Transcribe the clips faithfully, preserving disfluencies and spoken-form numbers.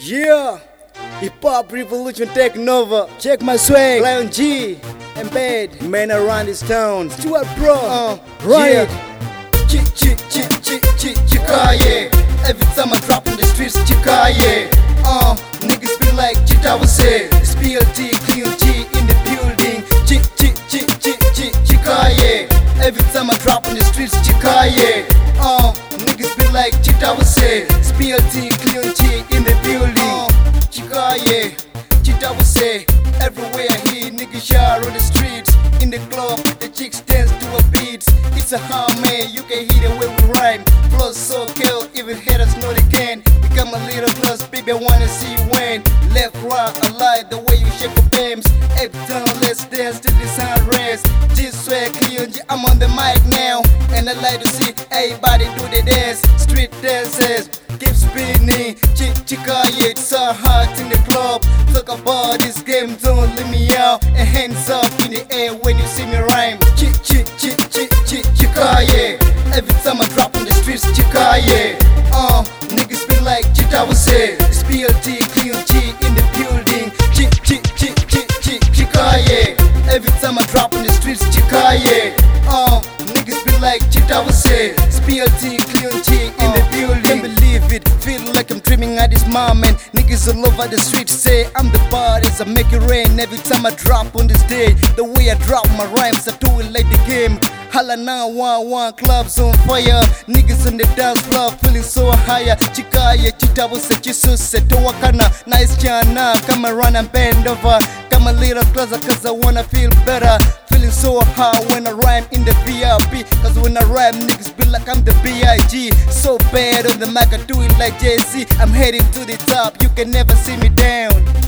Yeah, hip hop revolution taking over. Check my swag, Lion G, Embed, man around this town. Stuart Bro, uh, right. Chick, chick, chick, chick, chick, chikaye. Every time I drop in the streets, chikaye. Uh, niggas be like, shit I would say. It's P L T, Clean G in the building. Chick, chick, chick, chick, chick, chikaye. Every time I drop in the streets, chikaye. Uh, niggas be like, shit I would say. It's P L T, Clean G in the building. Uh, chikaye, shit I would say. Everywhere I hear niggas shout on the streets. In the club, the chicks dance to a beat. It's a harmony, you can hear the way we rhyme. Flows so kill, even haters know they can. Become a little close, baby, I wanna see you win. Left, right, I like the way you shake your bams. Up down, let's dance to this hard rest. This way, clean, I'm on the mic now. And I like to see everybody do the dance. Street dances, keep spinning. Chick, chicka, yeah, it's so hot in the club. Talk about this game, don't leave me out. And hands up in the air when you see me rhyme. Chick, chick, chick, chick, chick, chicka, yeah. Every time I drop on the streets, chicka, yeah. Uh, niggas be like, chick, I would say. It's P L T, Clean G in the building. Chick, chick, chick, chick, chick, chicka, yeah. Every time I drop on the streets, chicka, yeah. Uh, niggas be like, chick, I would say. It's P L T, Clean G in the building. Can't believe it, feel like I'm dreaming at this moment. Niggas all over the streets say I'm the baddest, I make it rain every time I drop on the stage. The way I drop my rhymes, I do it like the game. Hala nine one one, clubs on fire. Niggas on the dance floor feeling so higher. Chikaya, chitabu se chisu se towakana. Nice chana, come around and bend over. Come a little closer cause I wanna feel better. Feeling so high when I rhyme in the V I P. Cause when I rhyme, niggas be like I'm the B I G. So bad on the mic, I do it like Jay Z. I'm heading to the top, you can never see me down.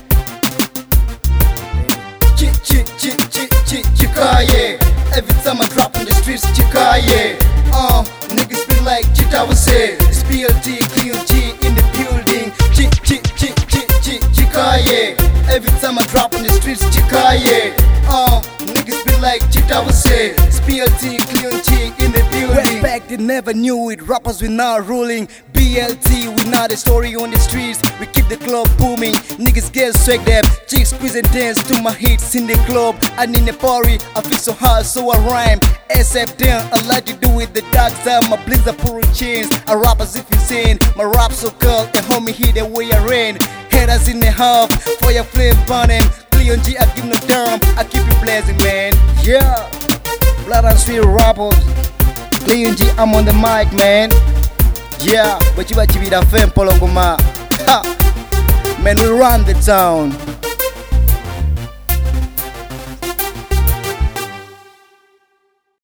Chick, chick, chick, chick, chick, chikaye. Every time I drop on the streets, chikaye. Uh, niggas be like, chick, I would say. It's P L T, Clean G in the building. Chick, chick, chick, chick, chick, chikaye. Every time I drop on the streets, chikaye. Uh, niggas be like, chick, I would say. It's P L T, Clean G in the building. Way back they never knew it, rappers we now ruling. B L T, we now the story on the streets. We keep the club booming, niggas get swagged up. Chicks squeeze and dance to my hits in the club. And in the party, I feel so hard so I rhyme. S F down, I like to do with the dark side. My blinks are pulling chains, I rap as if insane. My rap so cold, and homie hit the way I ran. Haters in the half, fire flame burning. Clean G, I give no damn, I keep it blazing, man. Yeah, blood and sweet rappers. Clean G, I'm on the mic, man. Yeah, but you watch me that fame polongoma. Ha, man, we run the town.